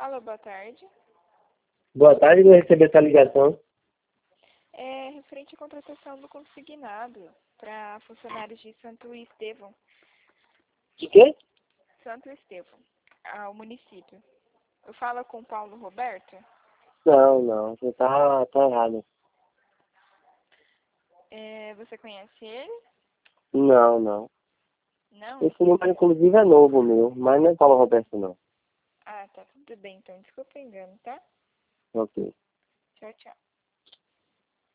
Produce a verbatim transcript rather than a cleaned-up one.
Alô, boa tarde. Boa tarde, eu recebi essa ligação. É referente à contratação do consignado para funcionários de Santo Estevão. De quê? Santo Estevão, ao município. Eu falo com o Paulo Roberto. Não, não, você tá, tá errado. É, você conhece ele? Não, não. Não? Esse número, inclusive, é novo meu, mas não é Paulo Roberto, não. Ah, tá. Tudo bem, então. Desculpa o engano, tá? Ok. Tchau, tchau.